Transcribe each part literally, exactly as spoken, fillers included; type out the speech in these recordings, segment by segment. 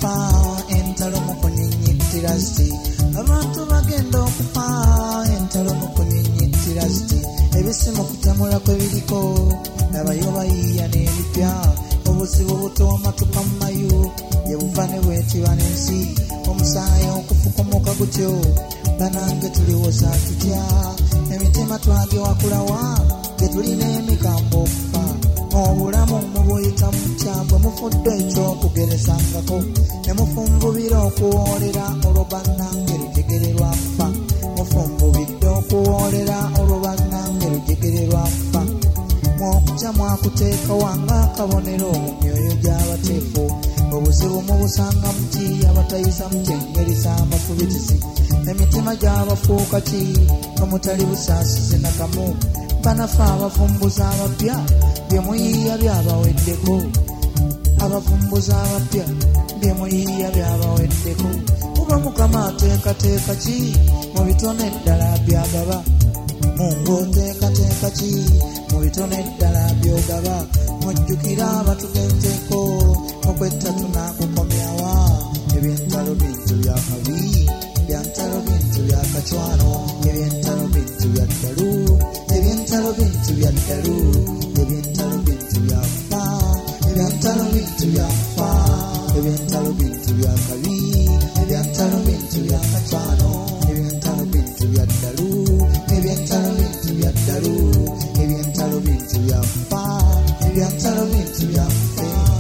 okufa entalo mu kunyinyitira sti abantu bagenda okufa entalo mu kunyinyitira sti ebisimu kutamula kwe biriko nabayo bayiya n'ebipya obuzibu butoomatuka mu mayu yebuva ne bwetiba n'ensi omusaayi okufukumuka gutyo banange tuliwoza tutya emitima twagewakulawa ge tulina emigambo okufa obulamu mubuyita mukyabwe mufudde ekyokugerezangako ne mufunvubira okuwoolera olwo bannange lujegere lwakufa mufunvubidde okuwoolera olwo bannange lujegere lwakufa mwokutya mwakuteeka wanga akabonero mu myoyo gy'abateefu obuzibu mubusanga muki abatayiza mukyengeri z'amafubitizi emitima gy'abafuuka ki omutali busaasizi nakamu banafa abavumbuza abapya byemuyiiya byabaweddeko abavumbuza abapya byemuyiiya byabaweddeko kuba mukama ateekateeka ki mu bitone eddala byagaba mungu oteekateeka ki mu bitone eddala byogaba mujjukira abatugenzeeko okwetta tunakukomyawa ebyentalo bintu byakabi byantalo bintu byakacwano ebyentalo bintu byaddalu ebyentalo bintu byaddalu ebyentalo bintu byakufa ebyentalo bintu byakufa ebyentalo bintu byakabi ebyentalo bintu byakacwano ebyentalo bintu byaddalu ebyentalo bintu byaddalu ebyentalo bintu byakufa ebyentalo bintu byakufa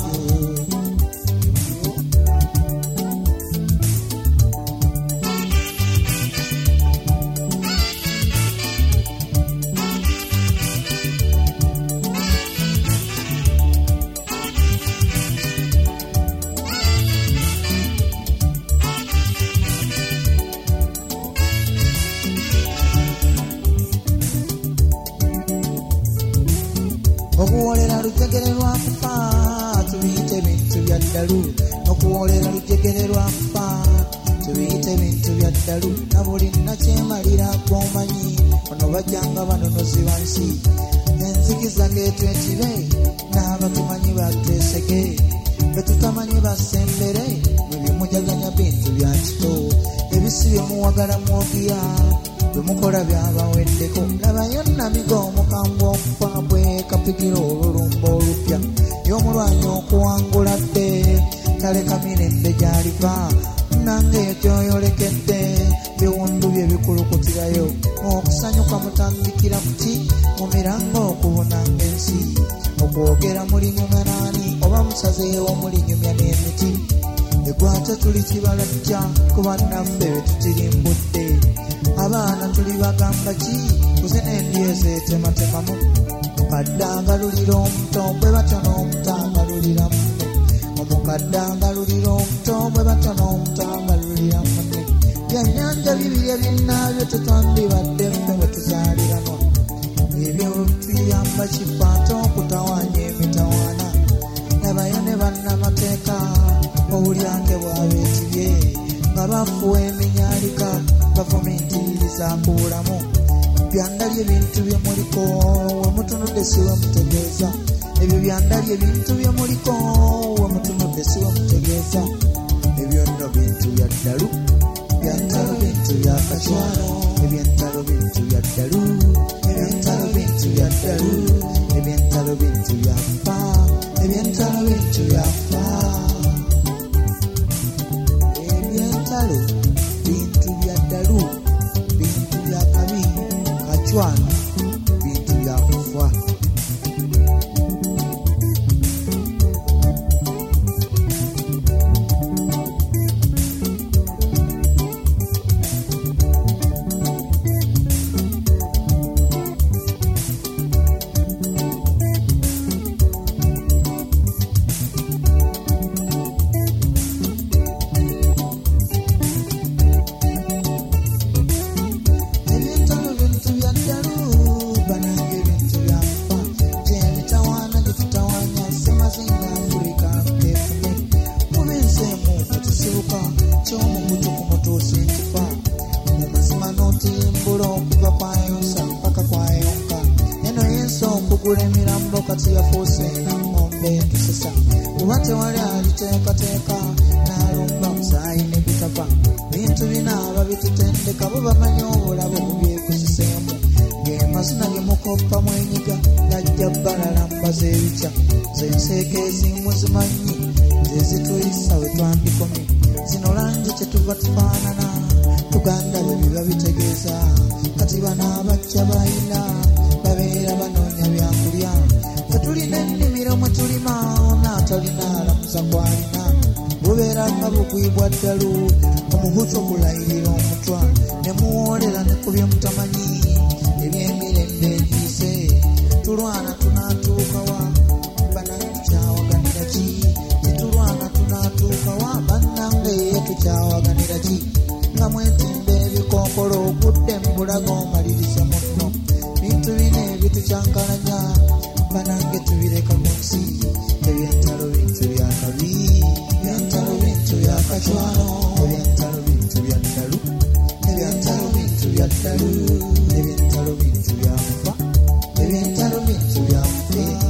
okuwoolera lujegere lwakufa tubiyite bintu byaddalu okuwoolera lujegere lwakufa tubiyite bintu byaddalu na buli nakyemalira gwomanyi ono bajjanga banonozi wansi enzikiza getwetibe n'abatumanyi batwesege betutamanyi basembere bwebimujaganya bintu bya kito ebisi byemuwagala mwogiya bwemukola byabaweddeko labayo namigo omukambwe okufa bwekapikira olulumba olupya y'omulwanyi okuwangula dde taleka mirembe gy'aliva nange ekyoyolekedde biwundu bye bikulukutirayo okusanyuka mutandikira kuki mu mirango okubunanga ensi okwogera mulinyumya naani oba musazeewo mulinyumya n'emiti egwate tuli kibalajja kuba naffe betutirimbudde abaana tuli bagamba ki kuzina endyeze tematemamu mukadde angalulira omuto bwe batono omuto angalulira munne omukadde angalulira omuto bwe batono omuto angalulira munne byannyanja bibiri ebinnaabyo tetwandibadde ffe bwe tuzaaliranwa ebyo tuyamba kifaate okutawaanya emitawaana nabayo ne bannamateeka obulyange bwabeetibye nga bafuwa eminyaalika bafumiitiriza ku bulamu byandali ebintu byemuliko wemutunudde siwe mutegeeza ebyo byandali ebintu byemuliko wemutunudde siwe mutegeeza ebyo nno bintu byaddalu byantalo bintu byakacwano ebyentalo bintu byaddalu ebyentalo bintu byaddalu ebyentalo bintu byakufa ebyentalo bintu byakufa ebyentalo bintu byaddalu bintu byakabi kacwano bintu byakufa emirambo kati yafuuse ng'ombe entusesa kuba tewali aliteekateeka n'alo kabo bamanyi obulabe bubyekusiseemu ng'emazina ge mukoppa mwenyiga gajja balala mbaza ebica zenseeka ezimu zimanyi ze zituyisa we twandikomye zino langi kyetuva tufaanana tuganda bwe biba bitegeeza kati bano abajja bayina babeera banoonya byakulya fe tulina ennimiro mwe tulima n'atalina alamuza gwalina bubeera nga bugwibwa ddalu omubuto gulayirira omutwa ne muwoolera ne ku bye mutamanyi eby'emirembe egiyise tulwana tunaatuukawa bannange tukyawaganira ki tetulwana tunaatuukawa bannange ye tukyawaganira ki nga mwetimba ebikookolo ogudde mu bulago omaliriza munno bintu bino ebitukyankalanya bannange tubireka ku nsi ebyentalo bintu bya kabi ebyentalo bintu bya kacwano ebyentalo bintu bya ddalu ebyentalo bintu bya ddalu ebyentalo bintu bya nfa ebyentalo bintu bya mufeeyo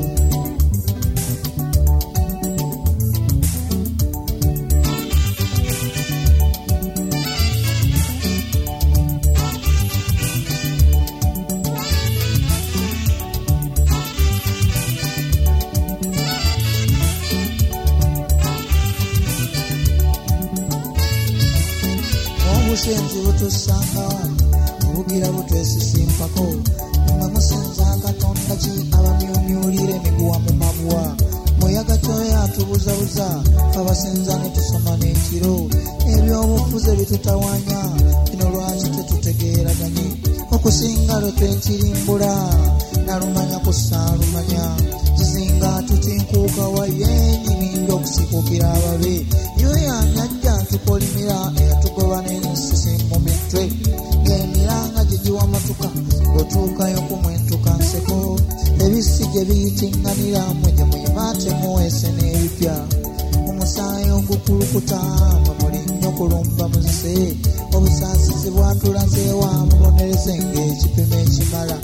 obusenzi butusanga obugira butwesisimpako mwe musenza katonda ki abamyumyulire emiguwa mu mabuwa muyaga kyoyo atubuzabuza abasenza ne tusoma n'ekiro ebyobufuze bitutawanya bino lwaki tetutegeeraganye okusinga lwe twenkirimbula nalumanya kusaalumanya kizinga tutinkuuka wayenyininda okusikuukira ababe yoyanyajja ntukolimira eyatugoba n'ensisi mu mitwe ng'emiranga gigiwa matuka otuukayo kumwentuka nseko ebisi gye biyitinganira mwe gye muyimaate muweese n'ebipya omusaayi ogukulukuta mwe muli nnyo kulumba muzise obusaasizi bwatulazeewa mubonereze ng'ekipimo ekimala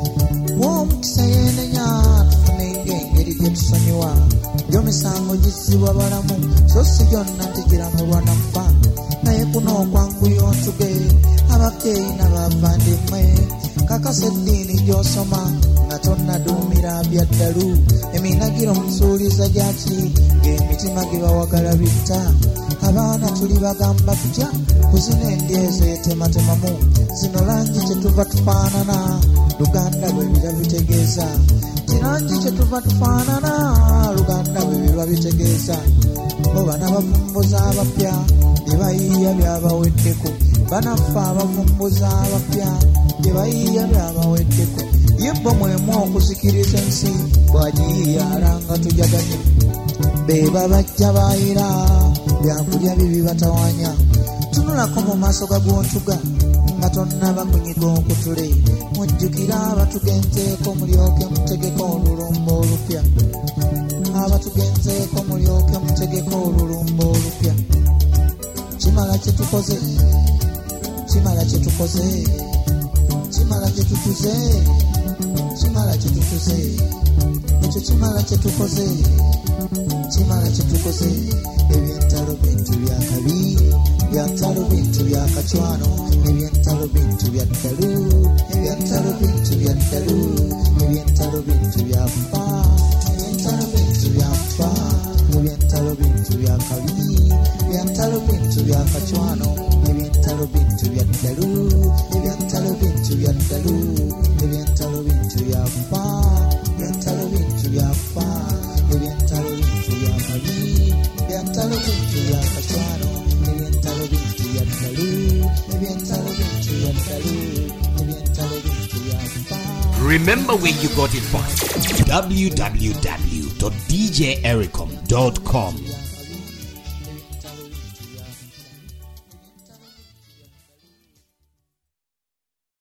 w'omukisa yeenenya tufune ng'engeri gye tusonyiwa gy'omisango gizibwa balamu so si gyonna ntigiramulwa nafa naye kuno okwanguya ontuge ababyeyi n'abavandimwe kakasa eddiini gy'osoma nga tonnaduumira bya ddalu eminagiro musuuliza gyaki ng'emitima gibawagala bitta abaana tuli bagamba tutya kuzina endyezo etematemamu zino langi kyetuva tufaanana luganda bwe biba bitegeeza kirangi kyetuva tufaanana luganda bwe biba bitegeeza bo bana bavumbuza abapya bye bayiiya byabaweddeko banaffe abavumbuza abapya bye bayiiya byabaweddeko ye bo mwemu okuzikiriza ensi bwagiyiiya alanga tujaganye be babajja bayira byakulya bibi batawanya tunulako mu maaso gagwontuga nga tonnaba kunyiga okutule mujjukira abatugenzeeko mulyoke mutegeko olulumba olupya abatugenzeeko mulyoke mutegeko olulumba olupya kimala kyetukoze kimala kyetukoze kimala kyetutuze kimala kyetutuze ekyo kimala kyetukoze kimala kyetukoze ebyentalo bintu bya kabi byantalo bintu bya kacwano ebyentalo bintu bya ddalu ebyentalo bintu bya ddalu ebyentalo bintu bya fa ebyentalo bintu bya fa ebyentalo bintu bya kabi byantalo bintu bya kacwano ebyentalo bintu bya ddalu ebyentalo bintu bya ddalu ebyentalo bintu bya fa byantalo bintu bya fa ebyentalo bintu bya kabi byantalo bintu bya kacwano ebyentalo bintu bya ddalu ebyentalo bintu bya ddalu ebyentalo bintu bya fa. Remember where you got it from. w w w dot d j ericom dot com